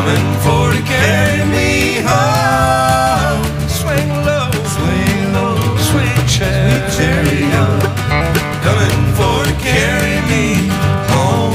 coming for to carry me home. Swing low, sweet chariot, coming for to carry me home.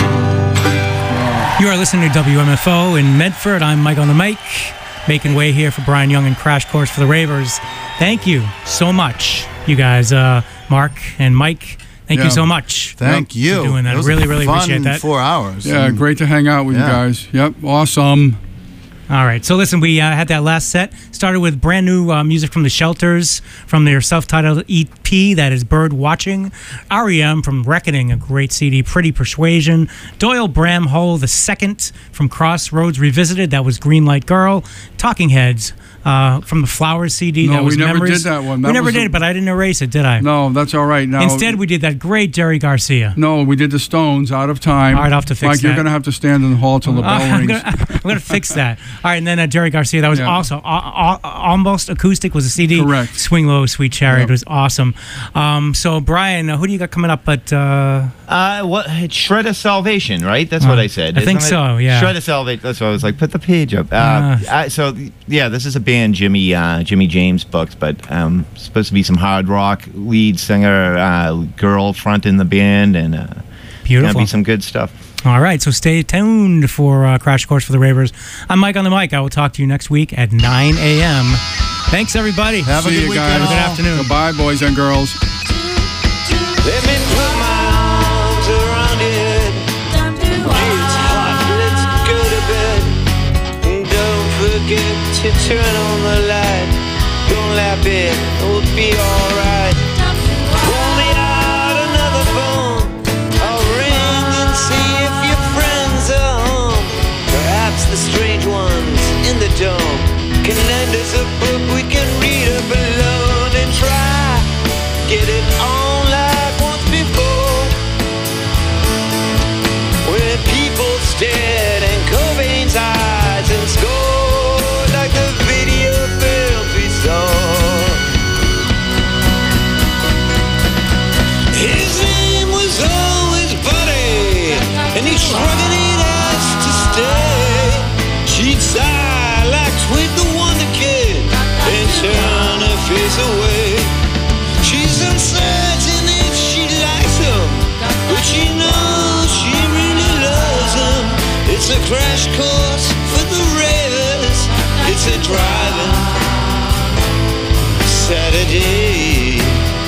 You are listening to WMFO in Medford. I'm Mike on the mic, making way here for Brian Young and Crash Course for the Ravers. Thank you so much, you guys, Mark and Mike. Thank you so much. Thank you for doing that. It was really fun appreciate that. 4 hours. Yeah, great to hang out with you guys. Yep, awesome. All right, so listen, we had that last set. Started with brand new music from The Shelters, from their self-titled EP, that is Bird Watching. R.E.M. from Reckoning, a great CD, Pretty Persuasion. Doyle Bramhall II from Crossroads Revisited, that was Green Light Girl. Talking Heads from the Flowers CD, that was we never Memories. did that one. We never did it, but I didn't erase it, did I? No, that's all right. Now, instead, we did that great Jerry Garcia. No, we did the Stones, Out of Time. All right, I'll have to fix Mike, that. you're going to have to stand in the hall till the bell rings. I'm going to fix that. All right, and then Jerry Garcia, that was also almost acoustic, was a CD. Correct. Swing Low, Sweet Chariot was awesome. So, Brian, who do you got coming up at... It's Shred of Salvation, right? That's what I said. I think so, yeah. Shred of Salvation. That's what I was like, put the page up. This is a band Jimmy James booked, but supposed to be some hard rock, lead singer, girl front in the band, and beautiful. Gonna be some good stuff. All right, so stay tuned for Crash Course for the Ravers. I'm Mike on the mic. I will talk to you next week at 9 a.m. Thanks, everybody. Have a good weekend. Have a good afternoon. Goodbye, boys and girls. Let me put my arms around it. It's hot, let's go to bed. Don't forget to turn on the light. Don't laugh it, it'll be alright. Pull me out another phone. I'll ring and see if your friends are home. Perhaps the strange ones in the dome can lend us a book we can read up alone and try. Get it on like once before. When people stared in Cobain's eyes and scored like the video film we saw. His name was always Buddy, and he shrugged it ass to stay. She'd sigh like Sweet the Wonder Kid and turn her face away. She's uncertain if she likes him, but she knows she really loves him. It's a crash course for the ravers. It's a driving Saturday.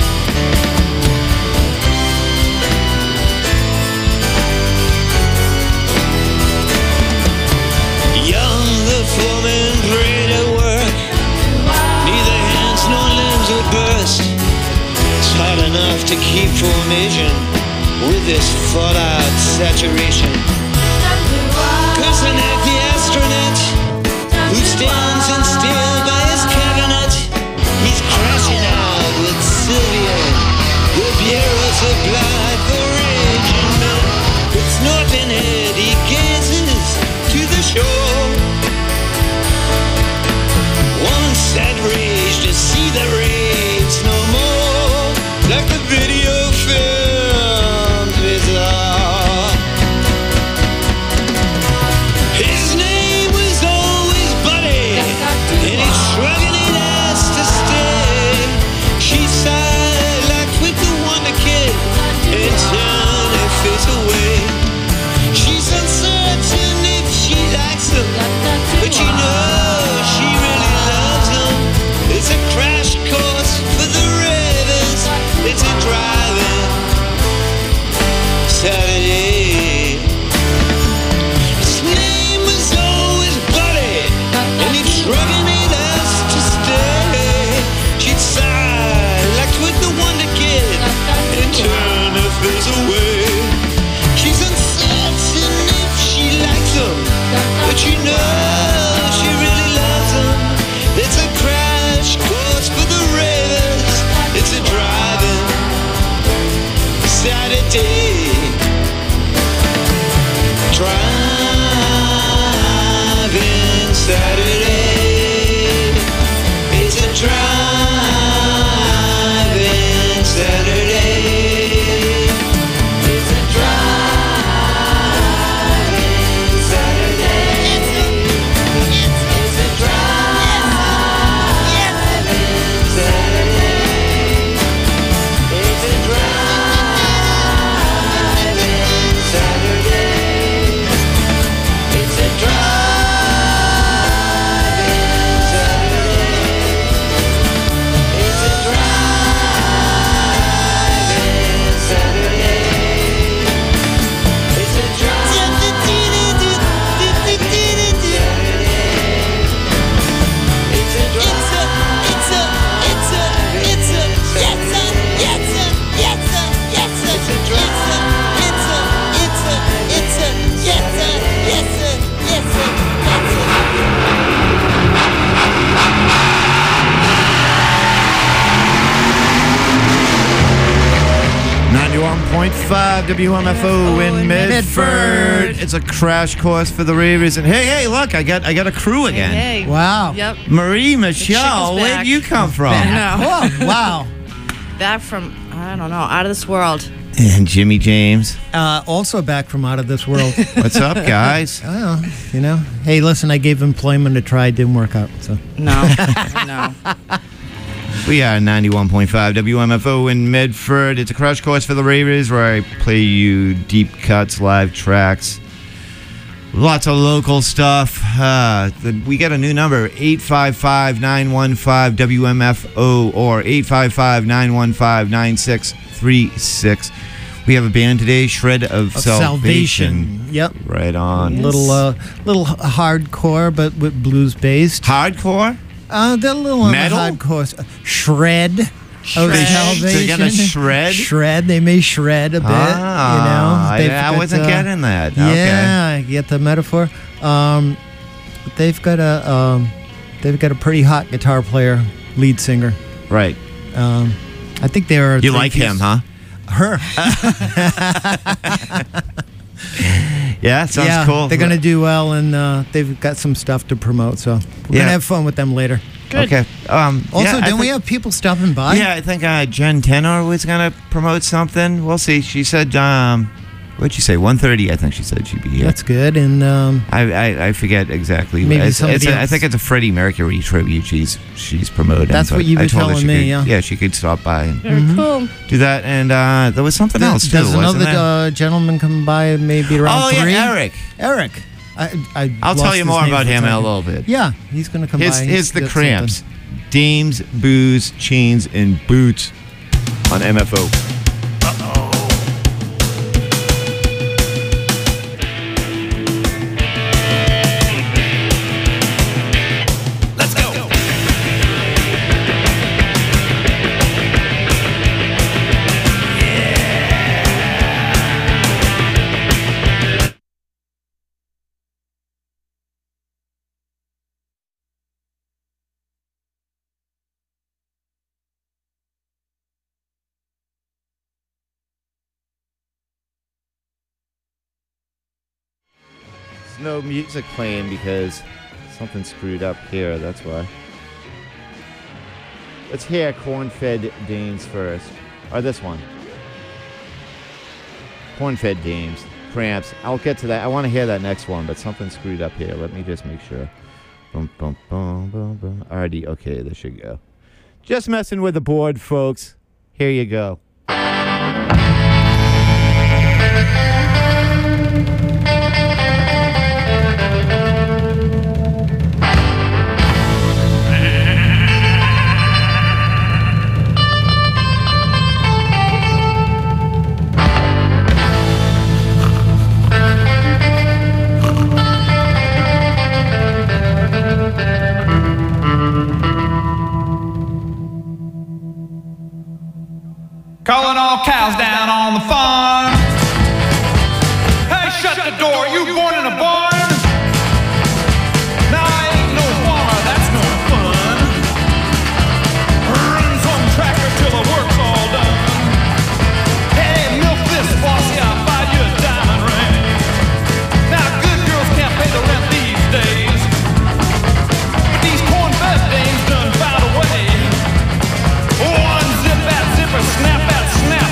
Young, the foreman prayed at work. Neither hands nor limbs would burst. It's hard enough to keep formation with this fallout saturation. Kusanek, the astronaut, who stands in still by his cabinet, he's crashing out with Sylvia. The bureau supplied for raging men. It's nothing head, he gazes to the shore. One sad rage to see the raves no more, like the video films we saw. His name was always Buddy, and he 91.5 WMFO in Medford. It's a crash course for the ravers. And hey, look, I got a crew again. Hey. Wow. Yep. Marie Michelle, chicken's where'd back. you come from? I know. Oh, wow. Back from, I don't know, out of this world. And Jimmy James. Also back from out of this world. What's up, guys? Well, you know. Hey, listen, I gave employment a try. It didn't work out. So. No. No. We are 91.5 WMFO in Medford. It's a crash course for the ravers where I play you deep cuts, live tracks, lots of local stuff. We got a new number, 855-915-WMFO or 855-915-9636. We have a band today, Shred of Salvation. Yep. Right on. Little hardcore, but with blues based. Hardcore? They're a little on Metal? the hardcore. Shred. Of Salvation. They're gonna shred? Shred. They may shred a bit. I wasn't getting that. Yeah, I get the metaphor. But they've got a pretty hot guitar player, lead singer. Right. I think they are. You like him, huh? Her. Yeah, sounds cool. They're gonna do well, and they've got some stuff to promote. So we're gonna have fun with them later. Good. Okay. Also, didn't we have people stopping by? Yeah, I think Jen Tenor was gonna promote something. We'll see. She said, what'd she say? 1:30. I think she said she'd be here. That's good. And I forget exactly. Maybe somebody I else. think it's a Freddie Mercury tribute she's promoting. That's what you've been telling me. Yeah, she could stop by and Very cool. do that. And there was something else too. Does wasn't there? another gentleman come by maybe around 3? Yeah, Eric. Eric. I'll tell you more about him in a little bit. Yeah, he's going to come by. Here's the Got Cramps. something. Dames, Booze, Chains, and Boots on MFO. Let's go. There's no music playing because something screwed up here, that's why. Let's hear Corn-Fed Dames first. Or this one. Corn-Fed Dames. Cramps. I'll get to that. I want to hear that next one, but something screwed up here. Let me just make sure. Boom, boom, boom, boom, boom. Already, okay, this should go. Just messing with the board, folks. Here you go. Calling all cows down on the farm. Hey, shut the door, you born in a barn? Now I ain't no farmer, that's no fun. Run some tractor till the work's all done. Hey, milk this bossy, I'll buy you a diamond ring. Now good girls can't pay the rent these days, but these corn-fed dames done found a way. One zip that zipper, snap that snap.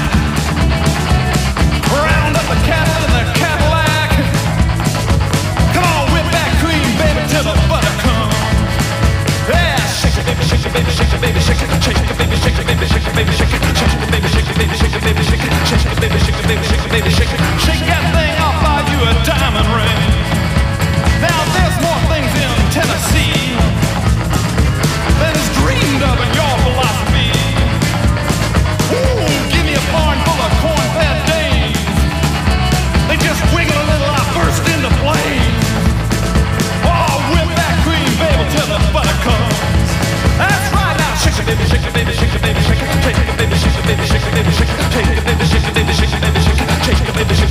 Round up the cattle in the Cadillac. Come on, whip that cream, baby, till the butter comes. Yeah, shake it, baby, shake it, baby, shake it, baby, shake it, shake it, baby, shake it, baby, shake it, baby, shake it, shake it, baby, shake it, baby, shake it, baby, shake it, shake it, baby, shake it, baby, shake it, baby, shake it, shake that thing, I'll buy you a diamond ring. Now there's more things in Tennessee than is dreamed of in your philosophy. Ooh, give me a barn full of corn-fed dames. They just wiggle a little, I burst into flames. Oh, whip that cream, baby, till the butter comes. That's right now, shake it, baby, shake it, baby, shake it, baby, shake it, take it, baby, shake it, baby, shake it, baby, shake it, take it, baby, shake it, baby, shake it, baby, shake it, take it, baby, shake it,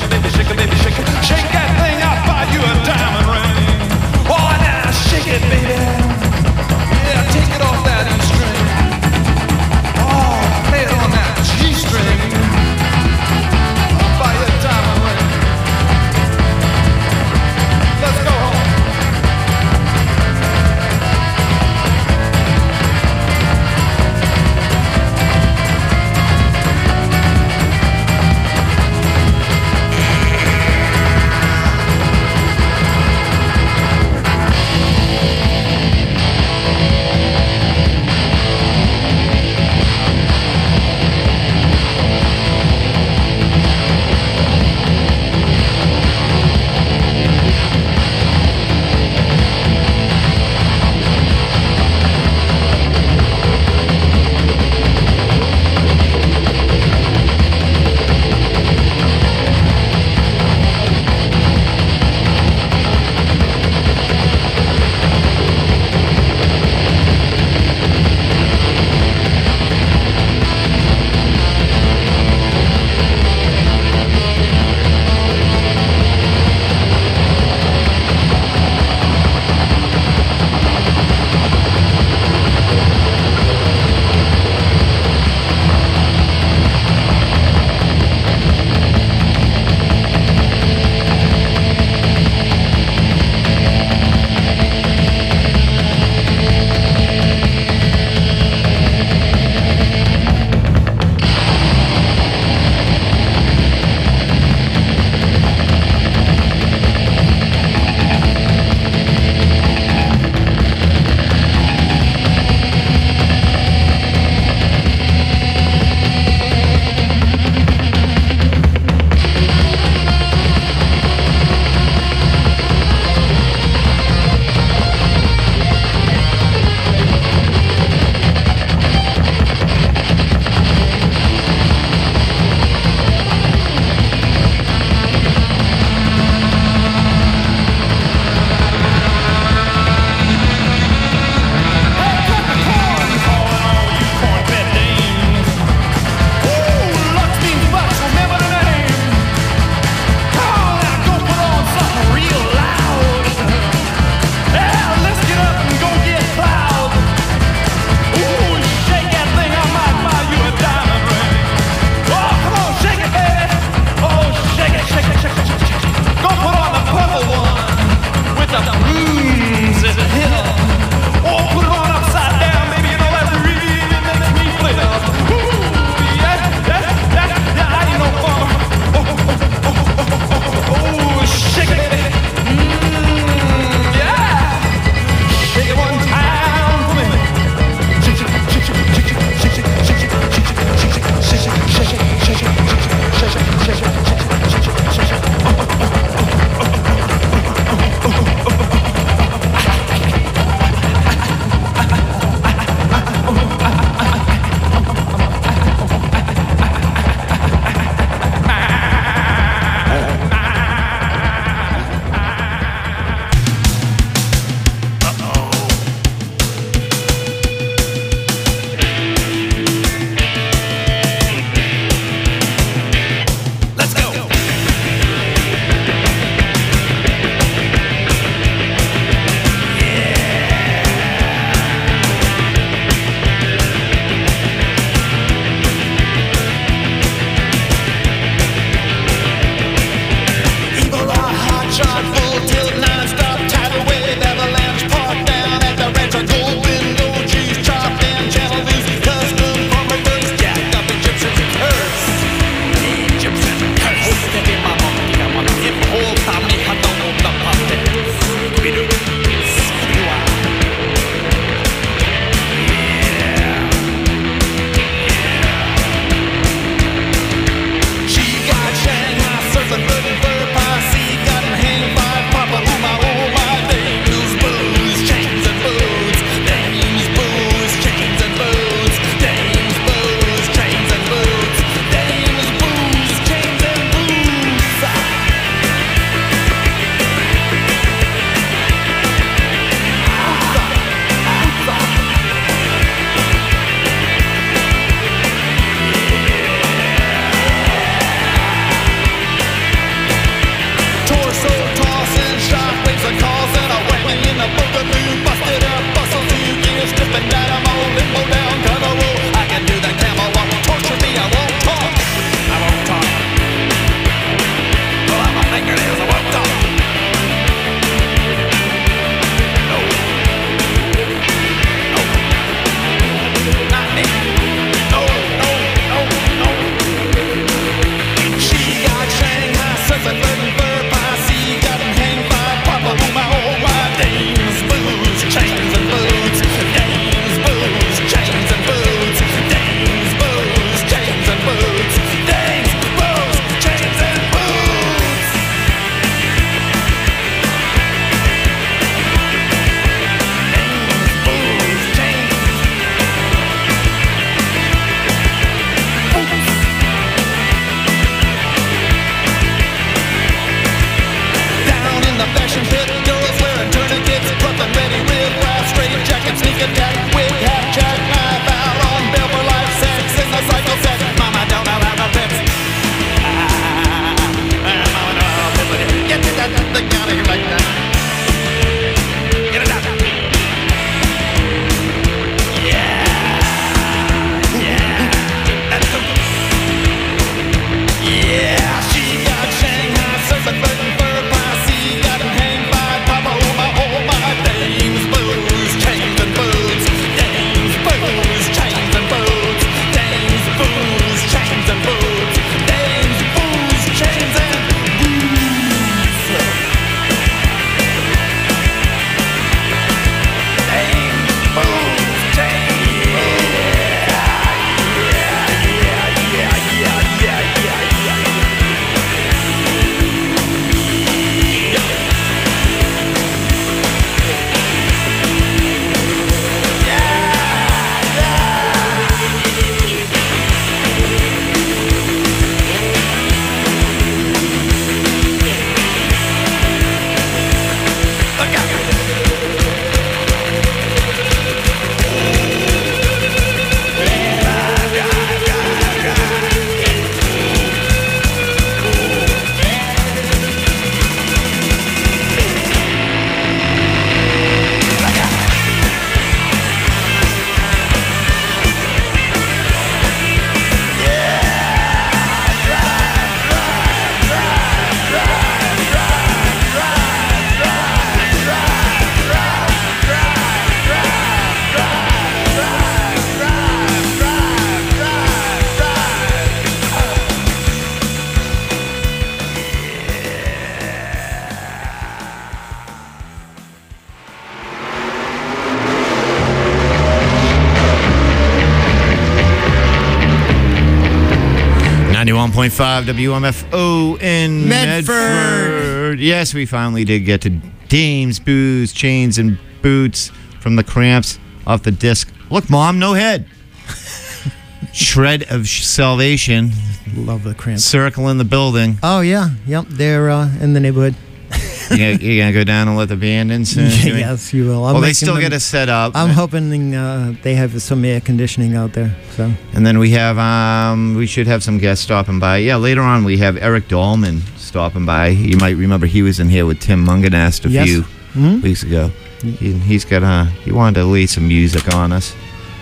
101.5 WMFO in Medford. Yes, we finally did get to Dames, Booze, Chains, and Boots from the Cramps off the disc. Look, Mom, no head. Shred of Salvation. Love the Cramps. Circle in the building. Oh, yeah. Yep, they're in the neighborhood. You're going to go down and let the band in soon? Yes, you will. Well, they still get us set up. I'm hoping they have some air conditioning out there. So. And then we have, we should have some guests stopping by. Yeah, later on we have Eric Dahlman stopping by. You might remember he was in here with Tim Munganast a few weeks ago. He's got, he wanted to lay some music on us.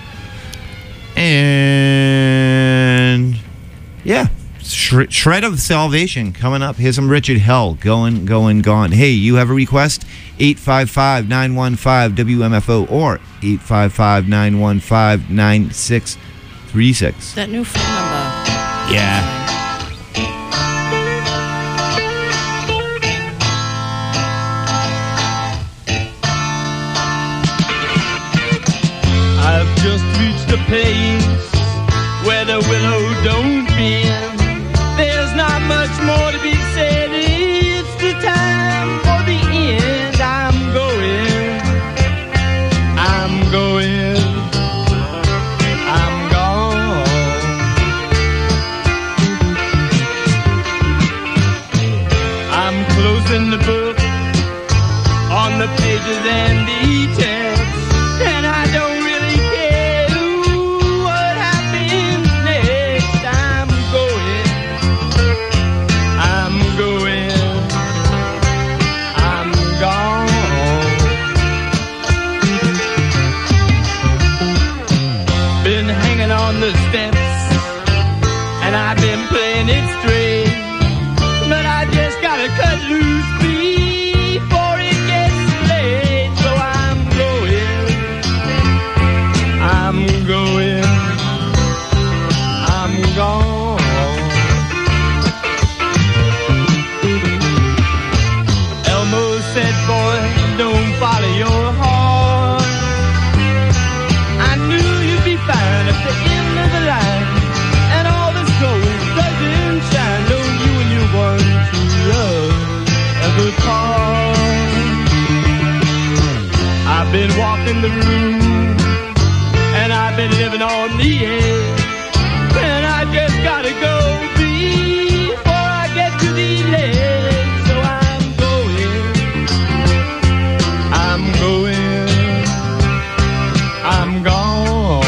And, yeah. Shred of Salvation coming up. Here's some Richard Hell, Going, Gone. Hey, you have a request? 855-915-WMFO or 855-915-9636. That new phone number. Yeah. I've just reached a place where the willow don't bend. There's not much more to be said. It's the time for the end. I'm going. I'm gone. I'm closing the book on the pages and the text, and I don't really care what happens next. I'm going. I'm gone. Been hanging on the steps, and I've been playing it straight, but I just gotta cut loose before it gets late. So I'm going. I'm gone. Elmo said, boy, don't follow your heart. I knew you'd be fine at the end of the line, and all this gold doesn't shine. Don't you and your one true love ever part? I've been walking the room, and I've been living on the edge, and I just gotta go before I get to the ledge. So I'm going. I'm gone.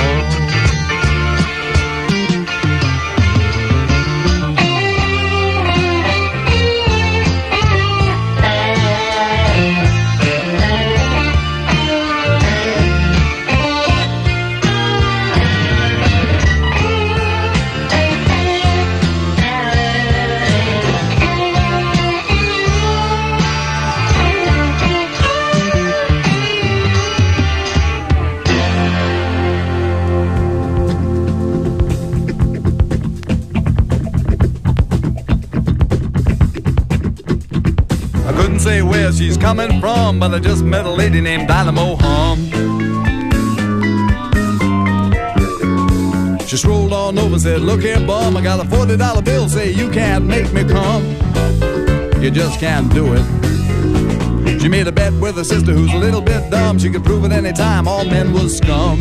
I couldn't say where she's coming from, but I just met a lady named Dynamo Hum. She strolled on over and said, look here, bum, I got a $40 bill, say you can't make me come. You just can't do it. She made a bet with her sister who's a little bit dumb. She could prove it any time all men was scum.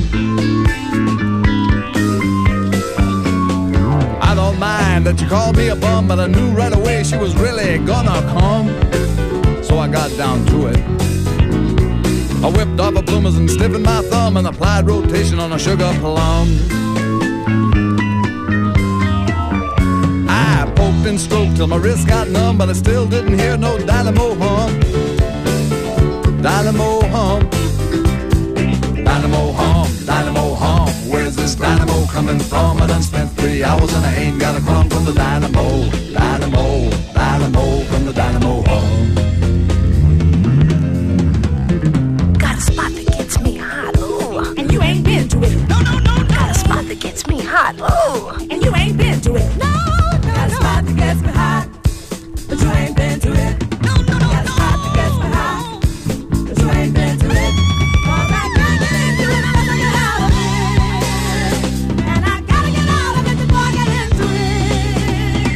I don't mind that you called me a bum, but I knew right away she was really gonna come. So I got down to it. I whipped off her bloomers and stiffened my thumb and applied rotation on a sugar plum. I poked and stroked till my wrist got numb, but I still didn't hear no dynamo hum. Dynamo hum. Dynamo hum. Dynamo hum. Where's this dynamo coming from? I done spent 3 hours and I ain't got a crumb from the dynamo. Dynamo. Dynamo from the dynamo hum. Got a spot that gets me hot, ooh, and you ain't been to it. No. Got a spot that gets me hot, ooh, and you ain't been to it. No. Got a spot that gets me hot, but you ain't been to it. No. Got a spot that gets me hot, but you ain't been to it. 'Cause I can't get into it unless I get out of it, and I gotta get out of it before I get into it.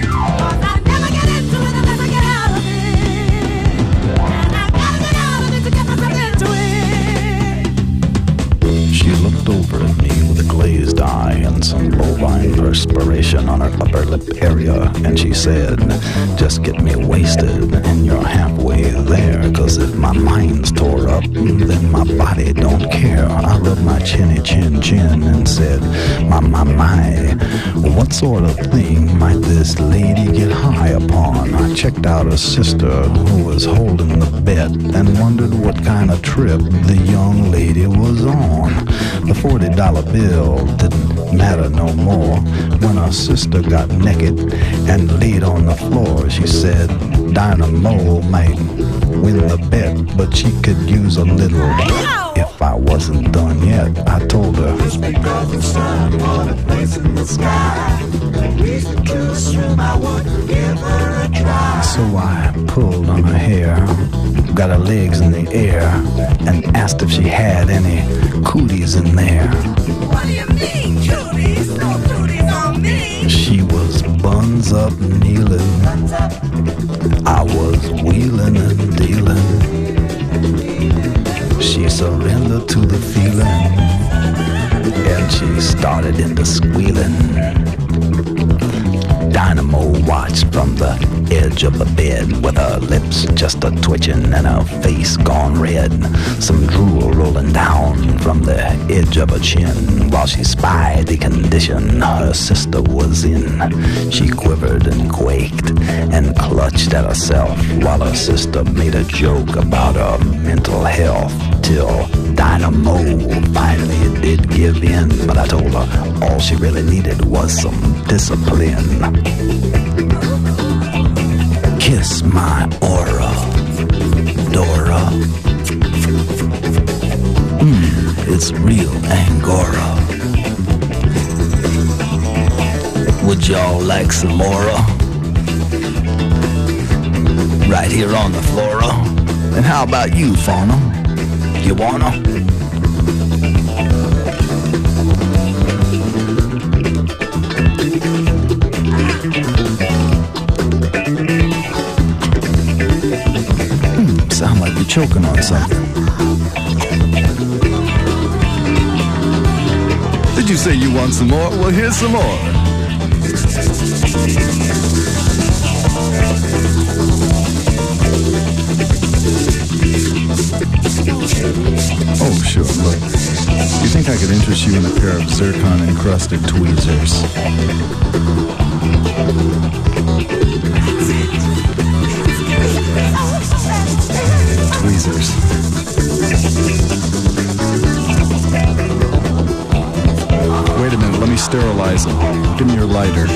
lotion on her upper lip area, and she said, just get me wasted, and you're halfway there, 'cause if my mind's tore up, then my body don't care. I rubbed my chinny chin and said, my, what sort of thing might this lady get high upon? I checked out her sister who was holding the bed and wondered what kind of trip the young lady was on. The $40 bill didn't matter no more when her sister got naked and laid on the floor. She said Dynamo might win the bet, but she could use a little. If I wasn't done yet, I told her, just because the sun on a place in the sky, reason to assume I would give her a try. So I pulled on her hair, got her legs in the air, and asked if she had any cooties in there. What do you mean, cooties? No cooties on me. She was buns up kneeling. I was wheeling and dealing. She surrendered to the feeling, and she started into squealing. Dynamo watched from the edge of the bed with her lips just a twitching and her face gone red. Some drool rolling down from the edge of her chin while she spied the condition her sister was in. She quivered and quaked and clutched at herself while her sister made a joke about her mental health till Dynamo finally did give in. But I told her all she really needed was some discipline. Kiss my aura, Dora. It's real Angora. Would y'all like some more? Right here on the flora. And how about you, fauna? You wanna? Sound like you're choking on something. Did you say you want some more? Well, here's some more. Oh, sure, look. You think I could interest you in a pair of zircon-encrusted tweezers? Tweezers. Wait a minute, let me sterilize them. Give me your lighter.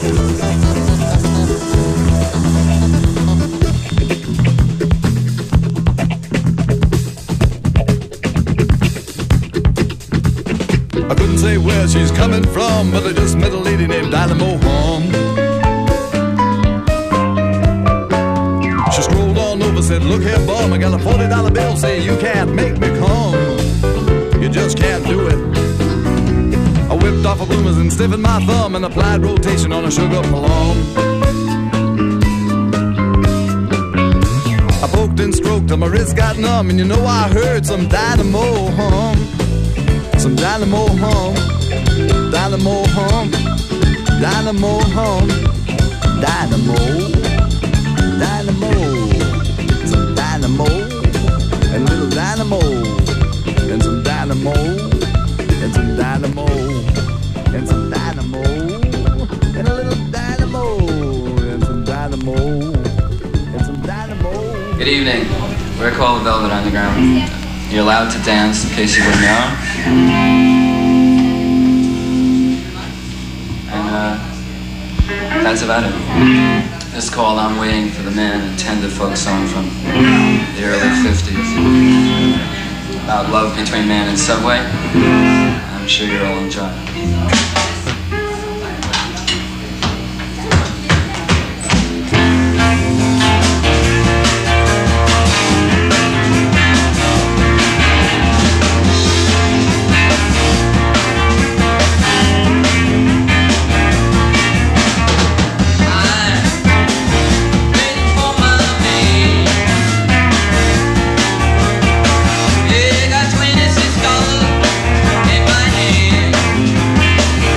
I couldn't say where she's coming from, but I just met a lady named Dynamo home. She strolled on over, said, look here, bum, I got a $40 bill, say you can't make me come. You just can't do it. I whipped off her bloomers and stiffened my thumb and applied rotation on a sugar plum. I poked and stroked till my wrist got numb, and you know I heard some dynamo hum. Some dynamo hum. Dynamo hum. Dynamo hum. Dynamo. Dynamo. Some dynamo. And a little dynamo. And some dynamo. And some dynamo. And some dynamo. And a little dynamo. And some dynamo. And some dynamo. Good evening. We're called Velvet Underground. You're allowed to dance, in case you didn't know. And that's about it. This is called I'm Waiting for the Man, a tender folk song from the early 50s. About love between man and subway. I'm sure you'll all enjoy it. Yeah, got $26 in my hand.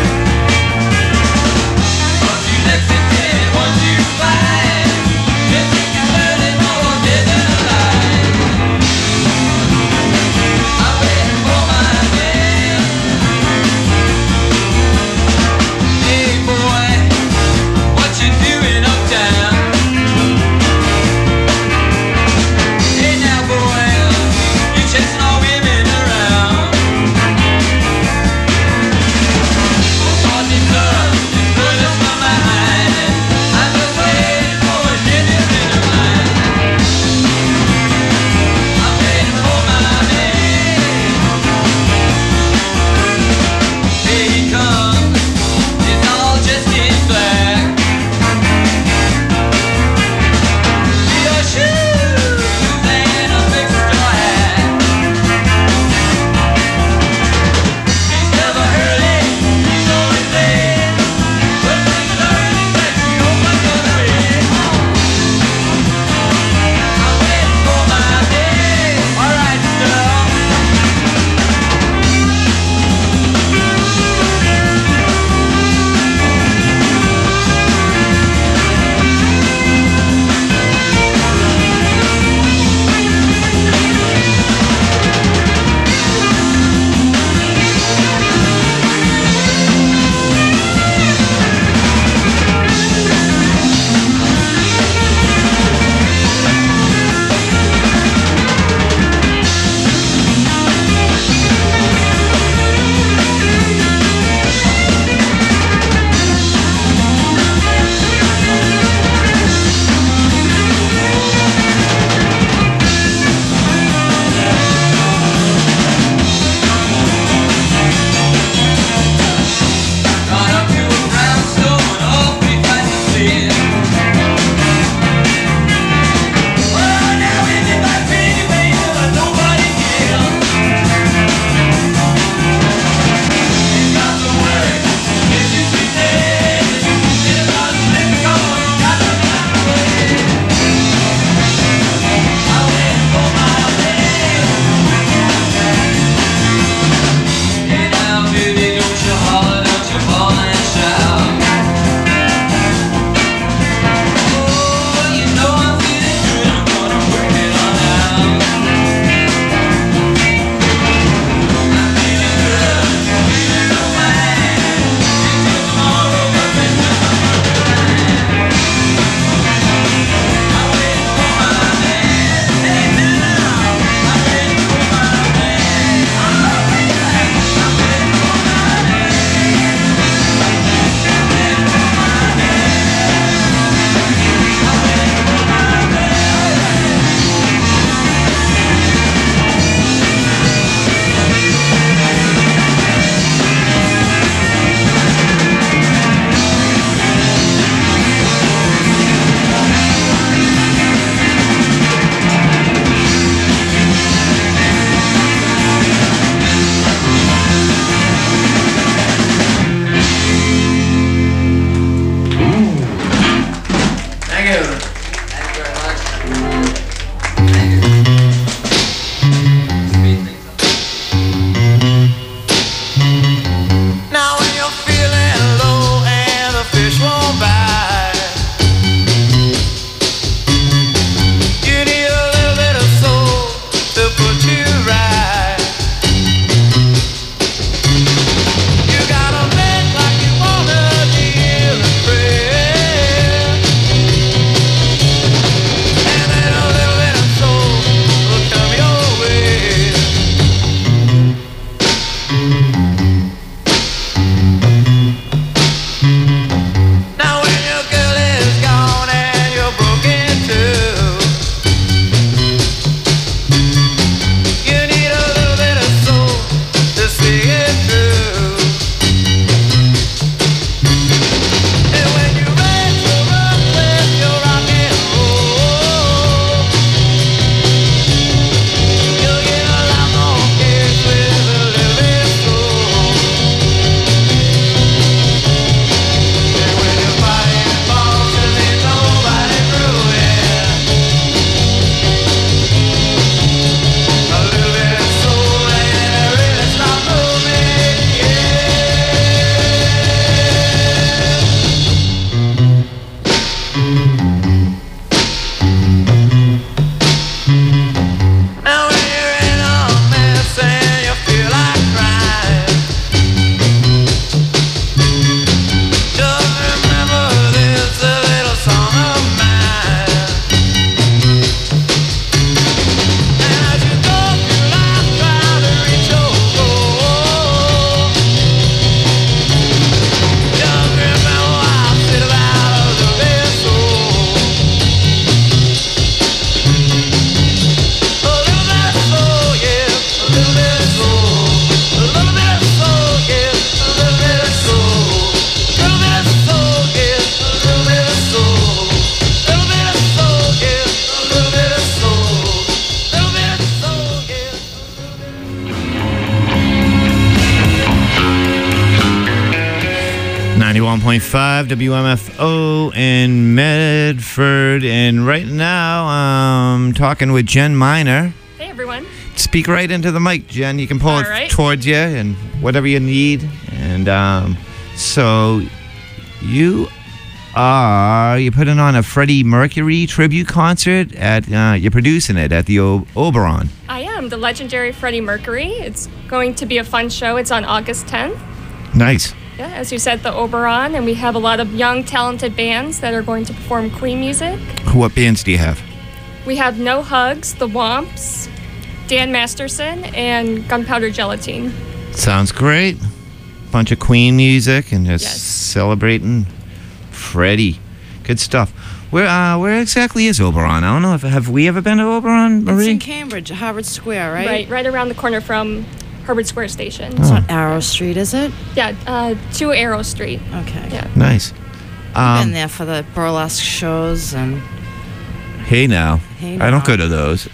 101.5 WMFO in Medford. And right now, I'm talking with Jen Miner. Hey, everyone. Speak right into the mic, Jen. You can pull All it right. towards you and whatever you need. And so you're putting on a Freddie Mercury tribute concert you're producing it at the Oberon. I am the legendary Freddie Mercury. It's going to be a fun show. It's on August 10th. Nice. Yeah, as you said, the Oberon, and we have a lot of young, talented bands that are going to perform Queen music. What bands do you have? We have No Hugs, The Womps, Dan Masterson, and Gunpowder Gelatine. Sounds great. Bunch of Queen music and just celebrating Freddie. Good stuff. Where exactly is Oberon? I don't know. Have we ever been to Oberon, Marie? It's in Cambridge, Harvard Square, right? Right around the corner from Harvard Square Station. It's on Arrow Street, is it? Yeah, 2 Arrow Street. Okay. Yeah. Nice. I've been there for the burlesque shows and. Hey now. Hey I don't now. go to those.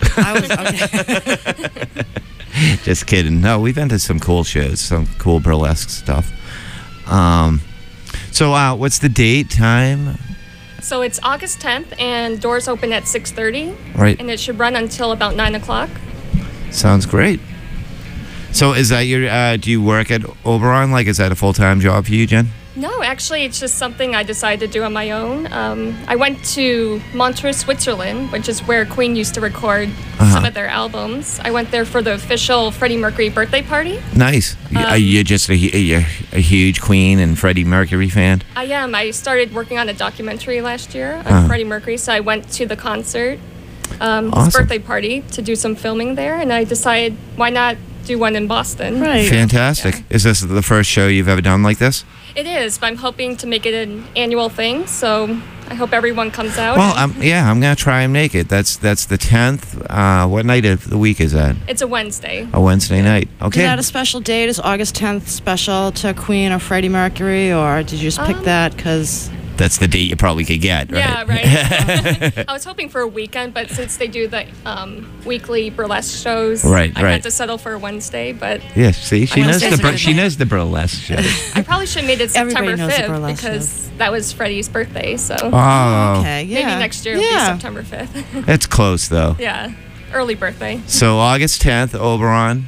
Just kidding. No, we've been to some cool shows, some cool burlesque stuff. So what's the date, time? So it's August 10th, and doors open at 6:30. Right. And it should run until about 9 o'clock. Sounds great. So is that your, do you work at Oberon? Like, is that a full-time job for you, Jen? No, actually, it's just something I decided to do on my own. I went to Montreux, Switzerland, which is where Queen used to record some of their albums. I went there for the official Freddie Mercury birthday party. Nice. Are you just a huge Queen and Freddie Mercury fan? I am. I started working on a documentary last year on Freddie Mercury, so I went to the concert, his birthday party, to do some filming there, and I decided, why not do one in Boston? Right. Fantastic. Yeah. Is this the first show you've ever done like this? It is, but I'm hoping to make it an annual thing, so I hope everyone comes out. Well, I'm going to try and make it. That's the 10th. What night of the week is that? It's a Wednesday. A Wednesday night. Okay. Is that a special date? Is August 10th special to Queen or Freddie Mercury, or did you just pick that because... That's the date you probably could get, right? Yeah, right. I was hoping for a weekend, but since they do the weekly burlesque shows, I had to settle for a Wednesday. But yeah, see, she knows the burlesque show. I probably should have made it September Everybody knows the 5th burlesque because that was Freddie's birthday. So okay, yeah. maybe next year it'll be September 5th. It's close though. Yeah, early birthday. So August 10th, Oberon,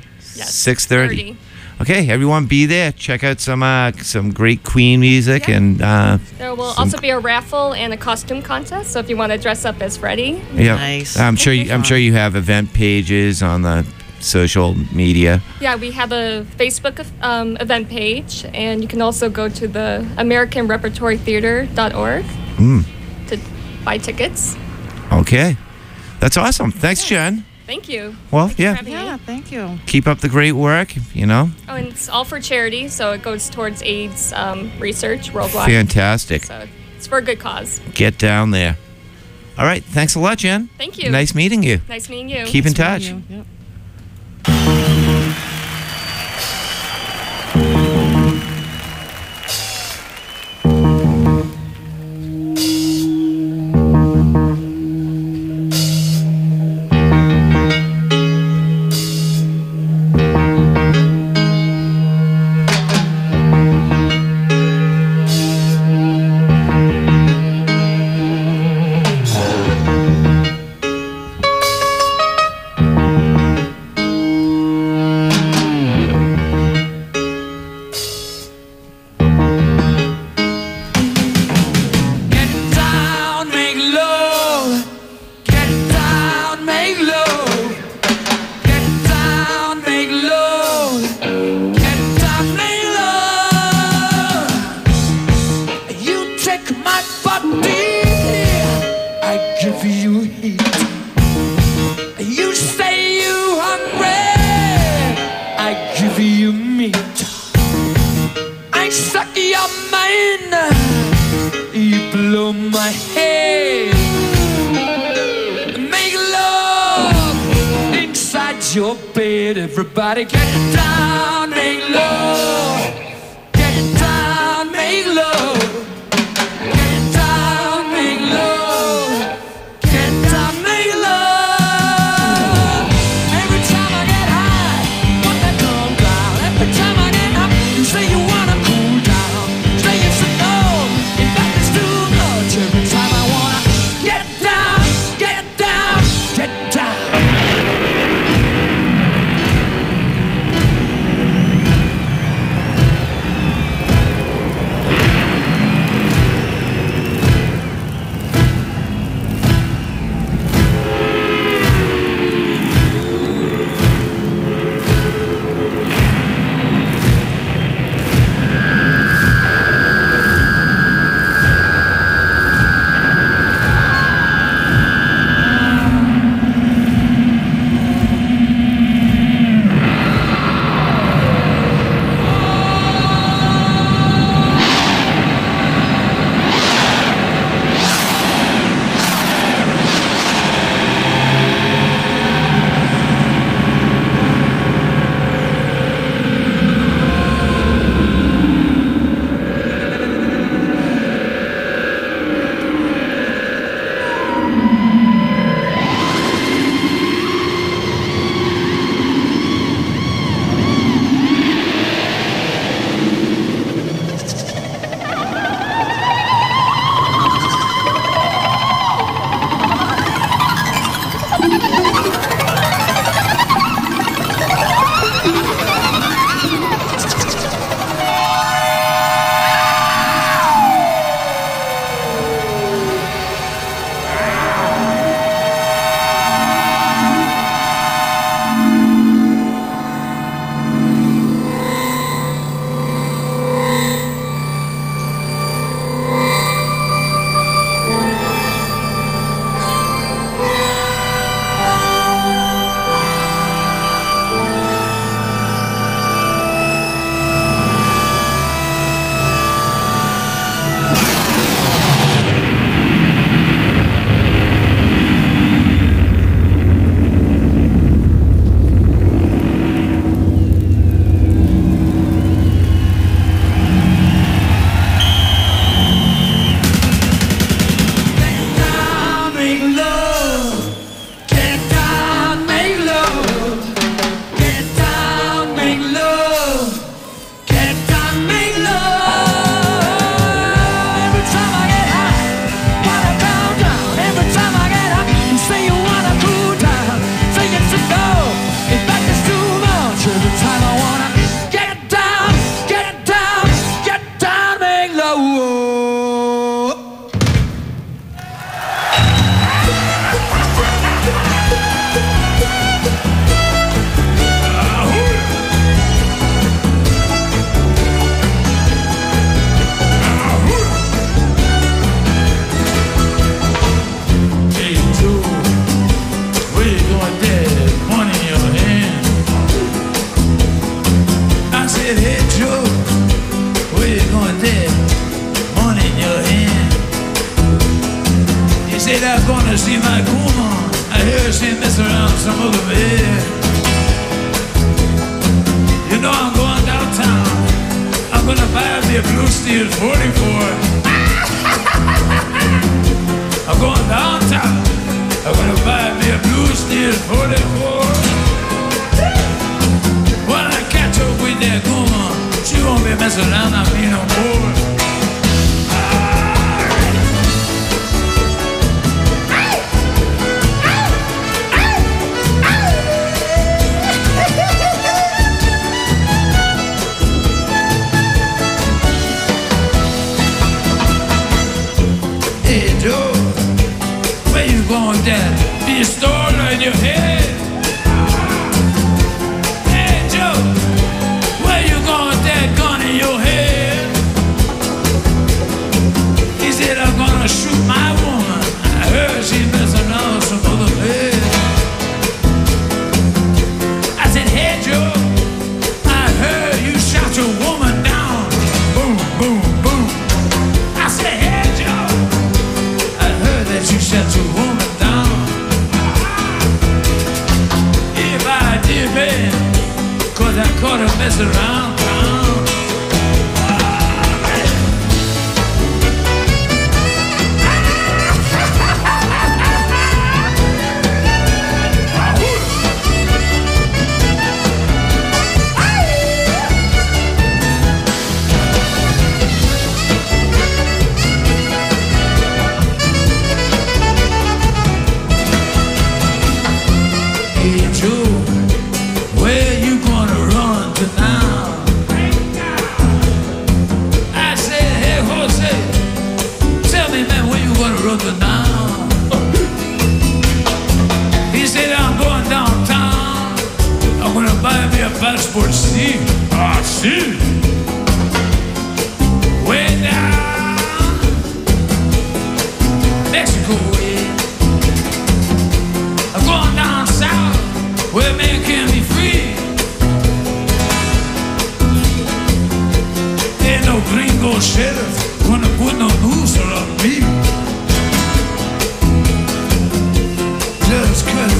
6:30. Okay, everyone be there. Check out some great Queen music and there will also be a raffle and a costume contest. So if you want to dress up as Freddie, nice. I'm sure you have event pages on the social media. Yeah, we have a Facebook event page, and you can also go to the AmericanRepertoryTheater.org to buy tickets. Okay, that's awesome. Thanks, Jen. Thank you. Well, Thank you for having me. Thank you. Keep up the great work, you know. Oh, and it's all for charity, so it goes towards AIDS research worldwide. Fantastic. So it's for a good cause. Get down there. All right. Thanks a lot, Jen. Thank you. Nice meeting you. Nice meeting you. Keep in touch. Everybody get down, make love. Get down, make love. Get down, make love. Get down, make love. Every time I get high, want that calm down. Every time I get up, you say you wanna cool down. Say it's enough. said I'm gonna see my woman. I hear she mess around some other man. You know I'm going downtown. I'm gonna buy me a blue steel 44. I'm going downtown. I'm gonna buy me a blue steel 44. When I catch up with that woman, she won't be messing around on me no more. Hey Joe, where you going, Dad? Be a star in your head. Hey Joe, where you going, Dad? Gun in your head. He said I'm gonna shoot my woman. I heard she's messing around some other man. I said, hey Joe, I heard you shot your woman down. Boom, boom, boom. I said, hey Joe, I heard that you shot your woman down. If I did, man, 'cause I caught her messing around town. Hey Joe, where you gonna run to now? I said, hey Jose, tell me man, where you gonna run to now? He said, I'm going downtown. I'm gonna buy me a passport, see? Ah, see? Way down Mexico way. I'm going down south where man can be free. Ain't no gringo sheriff gonna put no noose around me. Just 'cause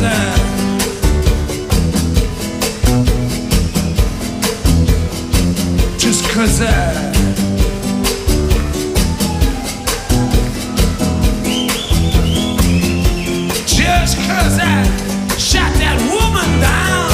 I shot that woman down.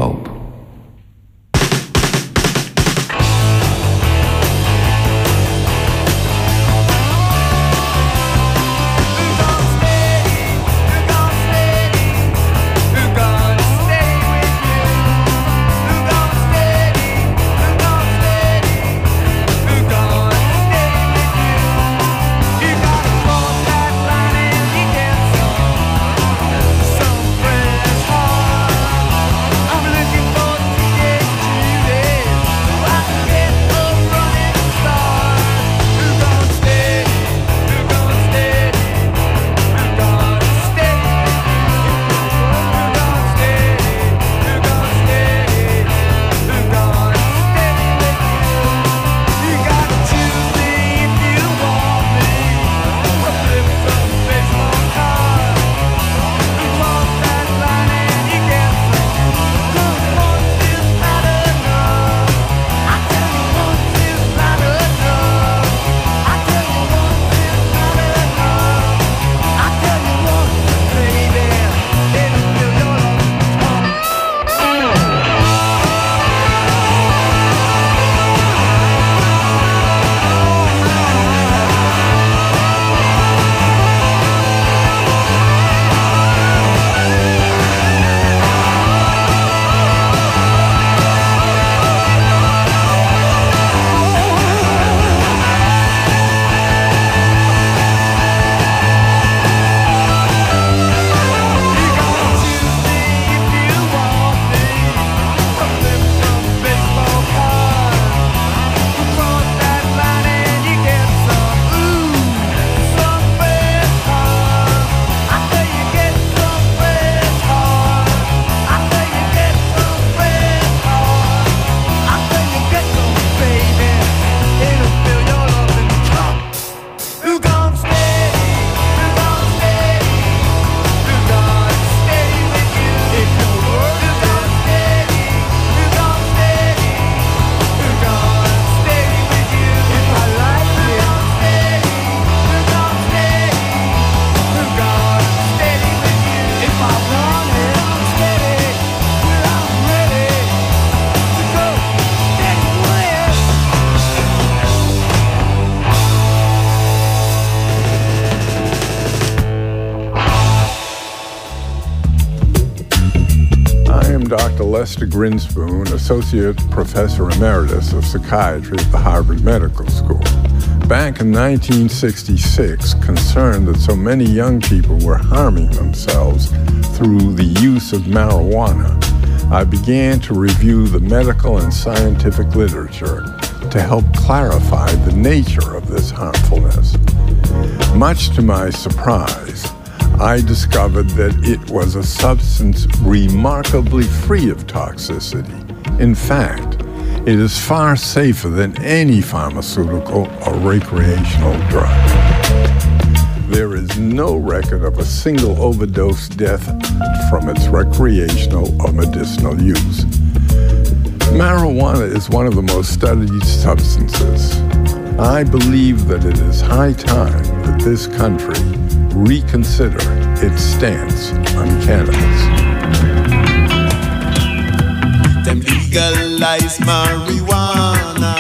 Hope. Dr. Lester Grinspoon, Associate Professor Emeritus of Psychiatry at the Harvard Medical School. Back in 1966, concerned that so many young people were harming themselves through the use of marijuana, I began to review the medical and scientific literature to help clarify the nature of this harmfulness. Much to my surprise, I discovered that it was a substance remarkably free of toxicity. In fact, it is far safer than any pharmaceutical or recreational drug. There is no record of a single overdose death from its recreational or medicinal use. Marijuana is one of the most studied substances. I believe that it is high time that this country reconsider its stance on cannabis. Them legalize marijuana.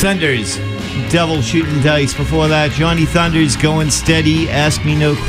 Thunders, Devil Shooting Dice. Before that, Johnny Thunders, Going Steady, Ask Me No